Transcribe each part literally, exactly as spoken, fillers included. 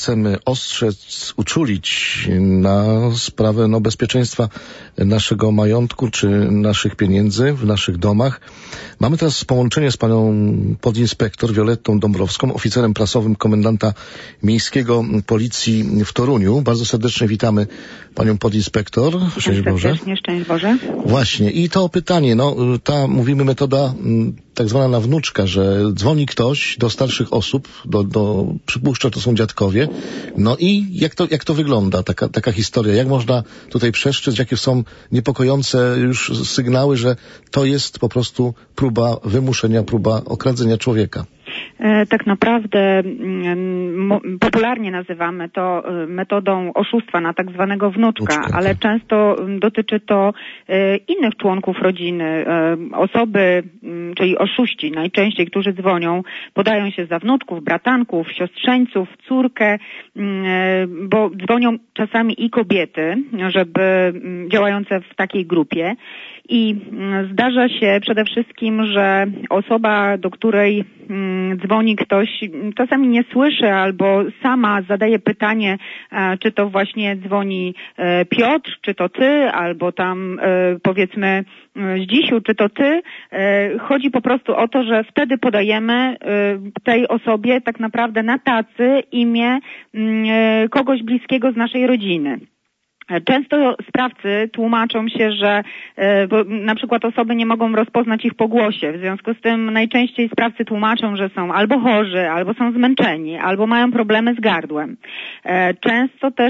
chcemy ostrzec, uczulić na sprawę no, bezpieczeństwa naszego majątku czy naszych pieniędzy w naszych domach. Mamy teraz połączenie z panią podinspektor Violettą Dąbrowską, oficerem prasowym komendanta miejskiego Policji w Toruniu. Bardzo serdecznie witamy panią podinspektor. Szczęść Boże. Szczęść Boże. Właśnie. I to pytanie, no ta, mówimy, metoda tak zwana na wnuczka, że dzwoni ktoś do starszych osób, do, do przypuszczę, to są dziadkowie. No i jak to, jak to wygląda, taka, taka historia? Jak można tutaj przestrzec? Jakie są niepokojące już sygnały, że to jest po prostu próba wymuszenia, próba okradzenia człowieka? Tak naprawdę popularnie nazywamy to metodą oszustwa na tak zwanego wnuczka, Wnuczka, ale tak. często dotyczy to innych członków rodziny. Osoby, czyli oszuści najczęściej, którzy dzwonią, podają się za wnuczków, bratanków, siostrzeńców, córkę, bo dzwonią czasami i kobiety, żeby działające w takiej grupie. I zdarza się przede wszystkim, że osoba, do której dzwoni ktoś, czasami nie słyszy albo sama zadaje pytanie, czy to właśnie dzwoni Piotr, czy to ty, albo tam powiedzmy Zdzisiu, czy to ty. Chodzi po prostu o to, że wtedy podajemy tej osobie tak naprawdę na tacy imię kogoś bliskiego z naszej rodziny. Często sprawcy tłumaczą się, że bo na przykład osoby nie mogą rozpoznać ich po głosie. W związku z tym najczęściej sprawcy tłumaczą, że są albo chorzy, albo są zmęczeni, albo mają problemy z gardłem. Często też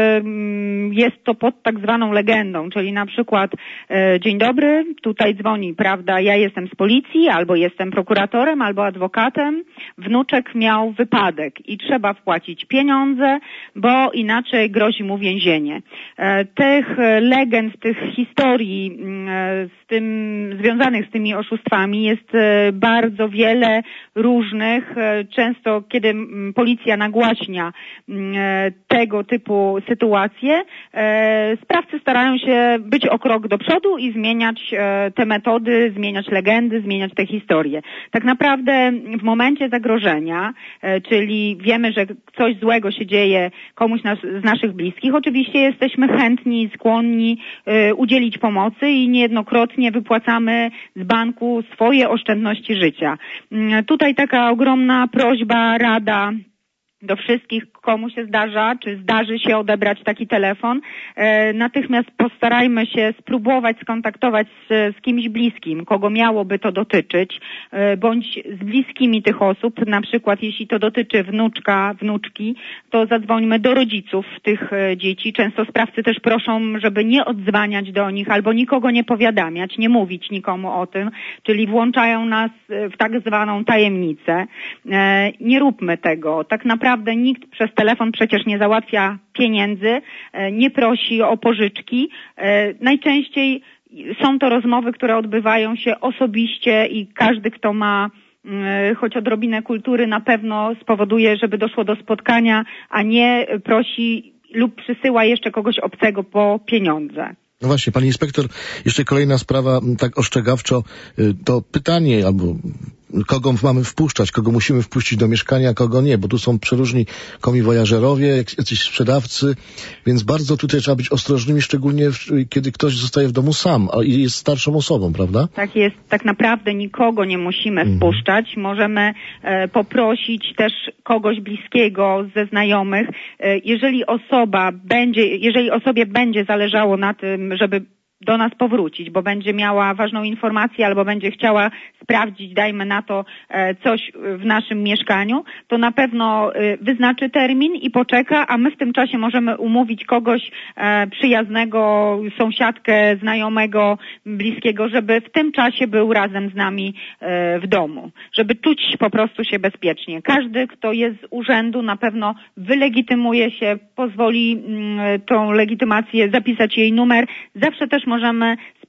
jest to pod tak zwaną legendą, czyli na przykład dzień dobry, tutaj dzwoni, prawda, ja jestem z policji, albo jestem prokuratorem, albo adwokatem. Wnuczek miał wypadek i trzeba wpłacić pieniądze, bo inaczej grozi mu więzienie. Tych legend, tych historii z tym, związanych z tymi oszustwami jest bardzo wiele różnych. Często, kiedy policja nagłaśnia tego typu sytuacje, sprawcy starają się być o krok do przodu i zmieniać te metody, zmieniać legendy, zmieniać te historie. Tak naprawdę w momencie zagrożenia, czyli wiemy, że coś złego się dzieje komuś nas, z naszych bliskich, oczywiście jesteśmy chętni, skłonni y, udzielić pomocy i niejednokrotnie wypłacamy z banku swoje oszczędności życia. Y, tutaj taka ogromna prośba, rada do wszystkich, komu się zdarza, czy zdarzy się odebrać taki telefon, e, natychmiast postarajmy się spróbować skontaktować z, z kimś bliskim, kogo miałoby to dotyczyć, e, bądź z bliskimi tych osób, na przykład jeśli to dotyczy wnuczka, wnuczki, to zadzwońmy do rodziców tych e, dzieci. Często sprawcy też proszą, żeby nie odzwaniać do nich albo nikogo nie powiadamiać, nie mówić nikomu o tym, czyli włączają nas w tak zwaną tajemnicę. E, nie róbmy tego. Tak naprawdę Naprawdę nikt przez telefon przecież nie załatwia pieniędzy, nie prosi o pożyczki. Najczęściej są to rozmowy, które odbywają się osobiście i każdy, kto ma choć odrobinę kultury, na pewno spowoduje, żeby doszło do spotkania, a nie prosi lub przysyła jeszcze kogoś obcego po pieniądze. No właśnie, pani inspektor, jeszcze kolejna sprawa, tak ostrzegawczo, to pytanie albo kogo mamy wpuszczać, kogo musimy wpuścić do mieszkania, kogo nie, bo tu są przeróżni komiwojażerowie, jacyś sprzedawcy, więc bardzo tutaj trzeba być ostrożnymi, szczególnie w, kiedy ktoś zostaje w domu sam i jest starszą osobą, prawda? Tak jest, tak naprawdę nikogo nie musimy mhm. wpuszczać, możemy e, poprosić też kogoś bliskiego ze znajomych, e, jeżeli osoba będzie, jeżeli osobie będzie zależało na tym, żeby do nas powrócić, bo będzie miała ważną informację albo będzie chciała sprawdzić, dajmy na to, coś w naszym mieszkaniu, to na pewno wyznaczy termin i poczeka, a my w tym czasie możemy umówić kogoś przyjaznego, sąsiadkę, znajomego, bliskiego, żeby w tym czasie był razem z nami w domu, żeby czuć po prostu się bezpiecznie. Każdy, kto jest z urzędu, na pewno wylegitymuje się, pozwoli tą legitymację, zapisać jej numer. Zawsze też możemy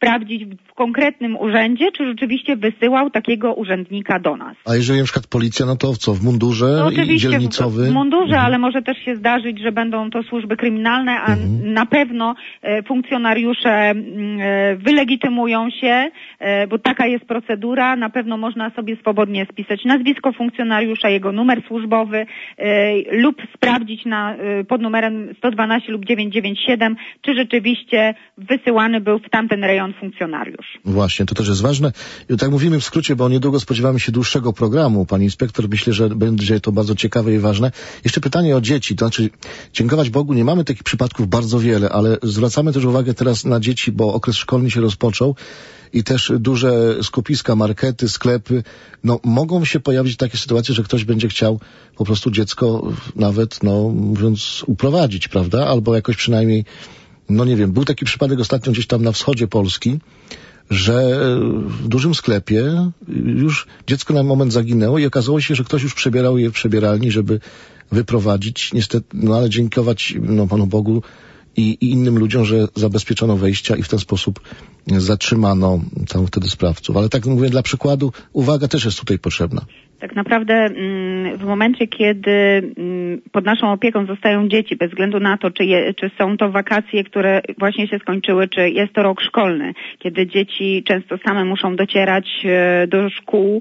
sprawdzić w konkretnym urzędzie, czy rzeczywiście wysyłał takiego urzędnika do nas. A jeżeli na przykład policja, no to co, w mundurze no, i dzielnicowy? W, w mundurze, mhm. ale może też się zdarzyć, że będą to służby kryminalne, a mhm. na pewno e, funkcjonariusze e, wylegitymują się, e, bo taka jest procedura, na pewno można sobie swobodnie spisać nazwisko funkcjonariusza, jego numer służbowy e, lub sprawdzić na, e, pod numerem sto dwanaście lub dziewięćset dziewięćdziesiąt siedem, czy rzeczywiście wysyłany był w tamten rejon funkcjonariusz. Właśnie, to też jest ważne. I tak mówimy w skrócie, bo niedługo spodziewamy się dłuższego programu. Pani inspektor, myślę, że będzie to bardzo ciekawe i ważne. Jeszcze pytanie o dzieci. To znaczy, dziękować Bogu, nie mamy takich przypadków bardzo wiele, ale zwracamy też uwagę teraz na dzieci, bo okres szkolny się rozpoczął i też duże skupiska, markety, sklepy. No, mogą się pojawić takie sytuacje, że ktoś będzie chciał po prostu dziecko nawet, no, mówiąc, uprowadzić, prawda? Albo jakoś przynajmniej, no nie wiem, był taki przypadek ostatnio gdzieś tam na wschodzie Polski, że w dużym sklepie już dziecko na moment zaginęło i okazało się, że ktoś już przebierał je w przebieralni, żeby wyprowadzić. Niestety, no ale dziękować no, Panu Bogu i, i innym ludziom, że zabezpieczono wejścia i w ten sposób zatrzymano tam wtedy sprawców. Ale tak mówię, dla przykładu, uwaga też jest tutaj potrzebna. Tak naprawdę w momencie, kiedy pod naszą opieką zostają dzieci, bez względu na to, czy, je, czy są to wakacje, które właśnie się skończyły, czy jest to rok szkolny, kiedy dzieci często same muszą docierać do szkół,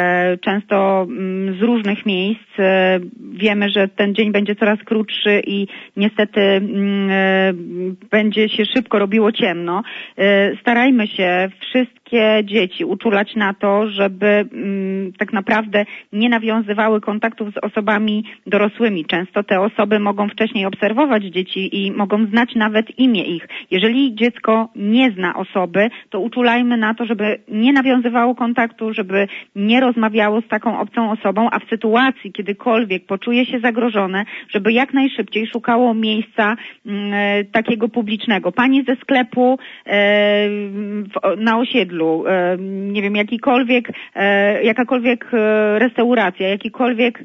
często z różnych miejsc. Wiemy, że ten dzień będzie coraz krótszy i niestety będzie się szybko robiło ciemno. Starajmy się wszystkie dzieci uczulać na to, żeby mm, tak naprawdę nie nawiązywały kontaktów z osobami dorosłymi. Często te osoby mogą wcześniej obserwować dzieci i mogą znać nawet imię ich. Jeżeli dziecko nie zna osoby, to uczulajmy na to, żeby nie nawiązywało kontaktu, żeby nie rozmawiało z taką obcą osobą, a w sytuacji, kiedykolwiek poczuje się zagrożone, żeby jak najszybciej szukało miejsca mm, takiego publicznego. Pani ze sklepu e, w, na osiedlu, nie wiem, jakikolwiek, jakakolwiek restauracja, jakikolwiek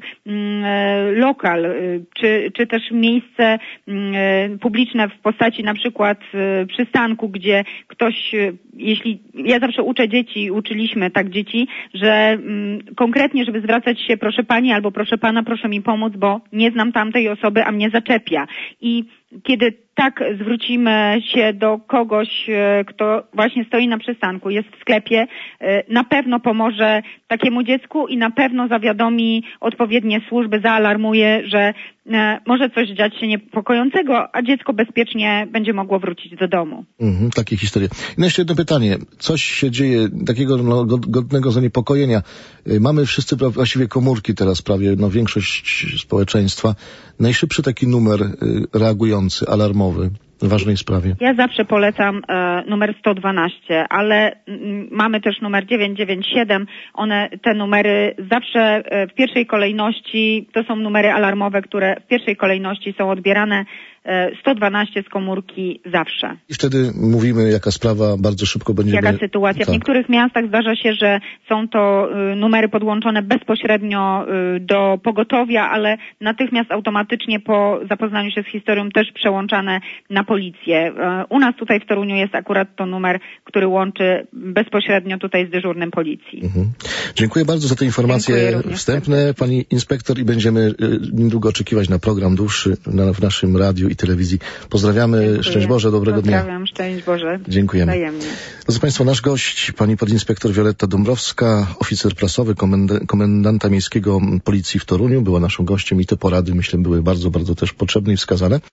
lokal, czy, czy też miejsce publiczne w postaci na przykład przystanku, gdzie ktoś, jeśli ja zawsze uczę dzieci, uczyliśmy tak dzieci, że konkretnie, żeby zwracać się proszę pani albo proszę pana, proszę mi pomóc, bo nie znam tamtej osoby, a mnie zaczepia. I kiedy tak zwrócimy się do kogoś, kto właśnie stoi na przystanku, jest w sklepie, na pewno pomoże takiemu dziecku i na pewno zawiadomi odpowiednie służby, zaalarmuje, że może coś dziać się niepokojącego, a dziecko bezpiecznie będzie mogło wrócić do domu. Mhm, takie historie. No jeszcze jedno pytanie. Coś się dzieje takiego no, godnego zaniepokojenia. Mamy wszyscy właściwie komórki teraz prawie, no większość społeczeństwa. Najszybszy taki numer reagujący, alarmowy w ważnej sprawie. Ja zawsze polecam e, numer sto dwanaście, ale m, mamy też numer dziewięćset dziewięćdziesiąt siedem. One, te numery zawsze e, w pierwszej kolejności, to są numery alarmowe, które w pierwszej kolejności są odbierane. e, sto dwanaście z komórki zawsze. I wtedy mówimy, jaka sprawa bardzo szybko będzie... Jaka sytuacja. Tak. W niektórych miastach zdarza się, że są to y, numery podłączone bezpośrednio y, do pogotowia, ale natychmiast automatycznie po zapoznaniu się z historią też przełączane na policję. Y, u nas tutaj w Toruniu jest akurat to numer, który łączy bezpośrednio tutaj z dyżurnym policji. Mhm. Dziękuję bardzo za te informacje wstępne, pani inspektor, i będziemy y, niedługo oczekiwać na program dłuższy na, w naszym radiu i telewizji. Pozdrawiamy. Dziękuję. Szczęść Boże, dobrego dnia. Pozdrawiam, szczęść Boże. Dziękujemy. Wzajemnie. Drodzy Państwo, nasz gość, pani podinspektor Wioletta Dąbrowska, oficer prasowy, komend- komendanta miejskiego Policji w Toruniu, była naszym gościem i te porady, myślę, były bardzo, bardzo też potrzebne i wskazane.